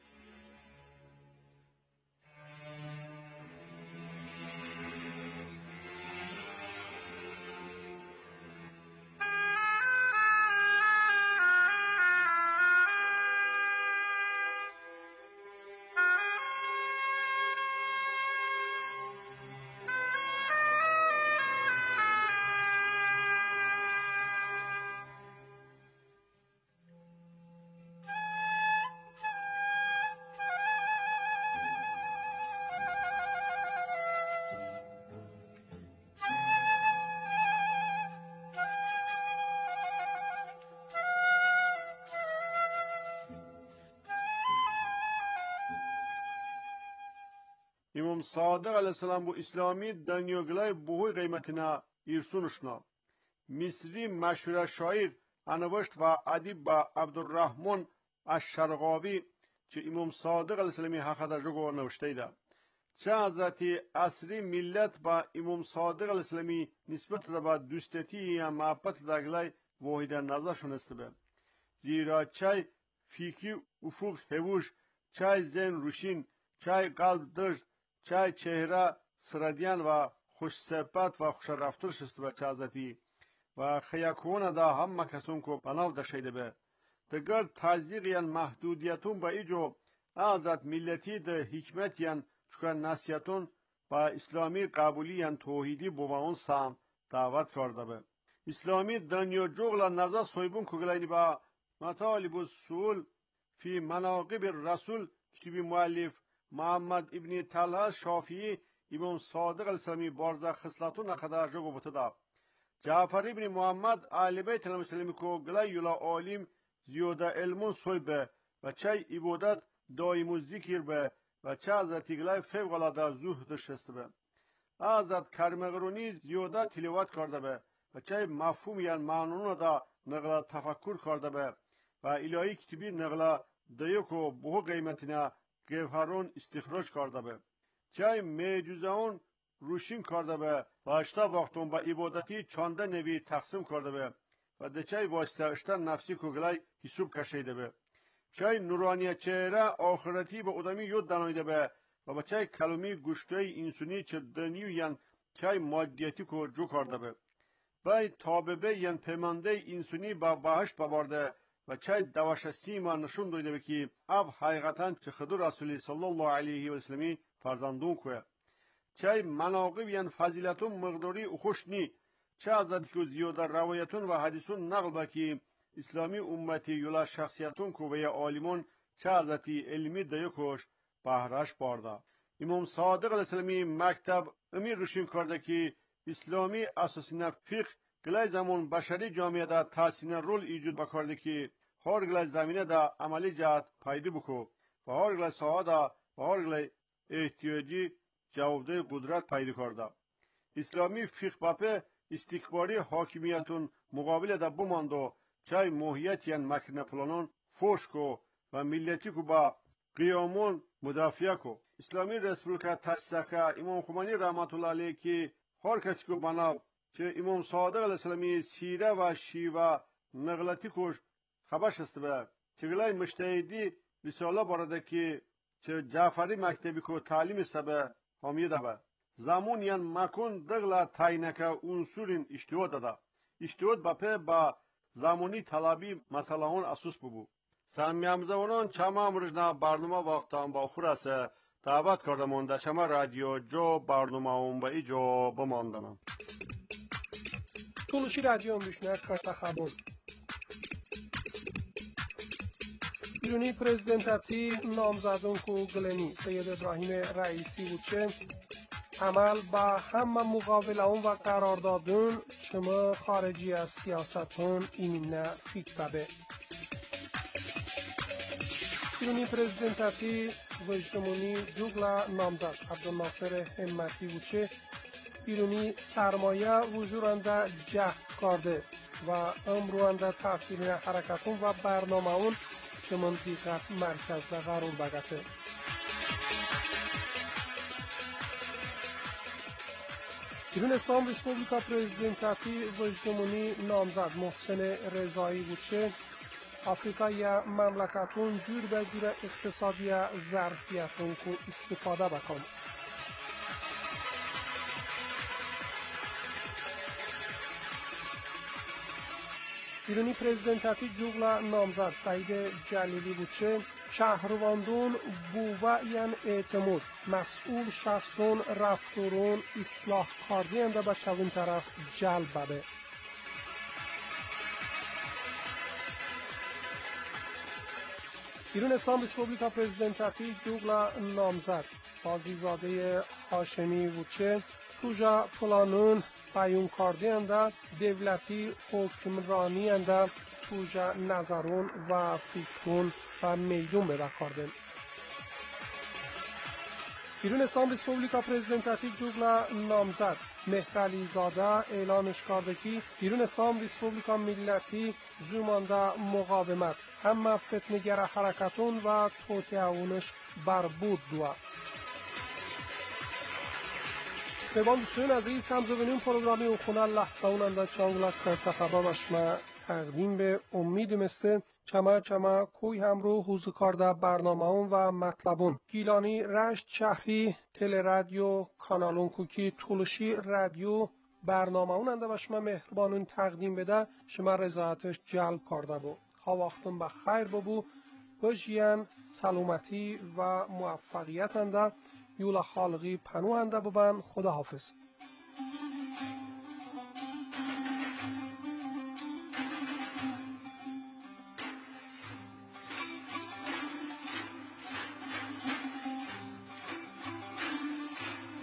امام صادق علیه السلام bu İslami danyogilay buhuy kıymetine irsunuşna. Misri meşhure şair anavışt ve adib ba Abdurrahman Eşşergavi ki İmam Sadık aleyhisselam'ı hakkında jogo navşteydi. Çe hazreti asri millet ba İmam Sadık aleyhisselam'ı nispet da ba düsteti ya muhabbet da gilay vahide nazar şunesti be. Zira çay fiki ufuk hevuş, çay zen ruşin, çay kalb dış, چای چهره سردیان و خوش صحبت و خوش رفتار شست و چازتی و خیاکون دا هم کسون کو بناو دشیده به دگر تازیق یان محدودیتون با ایجو آزاد ملتی ده حکمت یان چکا ناسیتون با اسلامی قبولی یان توحیدی بوماون سام دعوت کرده به اسلامی دنیا جوغلا نزا سویبون کگلینی با مطالب السول فی مناقب الرسول کتبی مؤلف محمد ابن طلحه شافعی امام صادق علیه السلامی بارزا خصلتون نخدا جوگو بتدا جعفر ابن محمد اهل بیت المسلمی کو گلای یولا عالم زیاده علمون سوی به و چای عبادت دائم و ذکر به و چه حضرتی گلای فوق العاده زهد شست به حضرت کرمغرونی زیاده تلاوت کرده به و چای مفهوم یعنی معنون دا نقل تفکر کرده به و الهی کتبی نقل دیوکو بهو قیمتینا گوهرون استخراج کرده به چای معجزه‌ون روشین کرده به و اشتا وقتون با عبادتی چانده نوی تقسیم کرده به و ده چای واسطه اشتا نفسی کگلای حسوب کشیده به چای نورانی چهره آخرتی به ادمی یود دنایده به و با چای کلمی گشته انسانی چه دنیو ین چای مادیتی کو جو کرده به بای تاببه ین پیمانده انسانی با بهشت ببارده و چای دوش سیما نشون دویده به که اب حقیقتا چه خدو رسولی صلی الله علیه و سلمی فرزندون کوه چای مناقب یان فضیلتون مقداری خوش نی چه حضرت که زیاده روایتون و حدیثون نقل با که اسلامی امتی یولا شخصیتون کو و یا عالمون چه حضرتی علمی دیوکوش بهرش بارده امام صادق علیه السلامی مکتب امیر روشین کرده که اسلامی اساسین فقه گلای زمان بشری جامعه دا تحسین رول ایجود بکرده که هر گلای زمینه دا عملی جهت پایده بکو و هر گلای ساها دا و هر گلای احتیاجی جوابده قدرت پیدا کرده اسلامی فقه باپه استکباری حاکمیتون مقابل دا بماندو چای موهیت یان مکنه پلانون فوش کو و ملتی کو با قیامون مدافع کو اسلامی رسپولیکا تسکه امام خمینی رحمت الله علیه که هر کسی کو بنا که امام صادق علیه السلامی سیره و شیوه نقلتی کوش خبر شسته به چگلای مجتهدی رساله بارده که چه جعفری مکتبی کو تعلیم سبه حامیه ده زمان یان مکن دغلا تاینکه عنصرین اشتیاد داده اشتیاد باپه با زمانی طلبی مسئله هون اساس ببو سمیامزه اونان چما مرجنا برنامه وقتان با خورسه دعوت کردم در چما رادیو جو برنامه اون به ایجا بماندنم. تولوشی رادیو هم بشنر کرده خبون. ایرانی پرزیدنتاتی نامزدون کو گلنی سید ابراهیم رئیسی بود چه عمل با همه مقابلون و قراردادون شما خارجی از سیاستون ایمینه فکر ببه. ایرانی پرزیدنتاتی وجدمونی جوگلا نامزد عبدالناصر همتی بود چه ایرانی سرمایه وجورنده جهد کرده و امروانده تاثیر حرکتون و برنامه اون که منطقه مرکز و قرار بگته. ایران اسلام ریسپوبلیکا پرزیدنتاتی وجدمونی نامزد محسن رضایی بود که آفریقای مملکتون جور به جور اقتصادی ظرفیتون کو استفاده بکن. ایرانی پرزیدنتاتی جوگلا نامزد سعید جلیلی بود که شهرواندون بووه این اعتماد مسئول شخصون رفتورون اصلاح کاردینده به چوین طرف جلب بده. ایران اسلام ریسپوبلیکا پرزیدنتاتی جوگلا نامزد بازیزاده هاشمی بود که توجا پلانون بیون کاردینده دولتی حکمرانی انده توجا نظرون و فکرون و میدون بده کاردن. ایران اسلام ریسپوبلیکا پرزیدنتاتی جوگلا نامزد مهرعلی زاده اعلانش کرده که ایران اسلام ریسپوبلیکا ملتی زمانده مقاومت همه فتنگر حرکتون و توطئه‌اونش بربود دوه. پیوان دوستان عزیز همزبانین پروگرامی او خونه لحظه اوننده چانگلک کرتخبا بشمه تقدیم به امید مسته چما چما کوی همرو حوزو کرده برنامه اون و مطلبون گیلانی رشت شهری تل رادیو کانالون کوکی طولشی رادیو برنامه اوننده بشمه مهربانون تقدیم بده شما رضایتش جلب کرده بو. ها وقتون بخیر ببو بجیان سلامتی و موفقیت انده یولا خالقی پنوهنده ببن. خدا حافظ.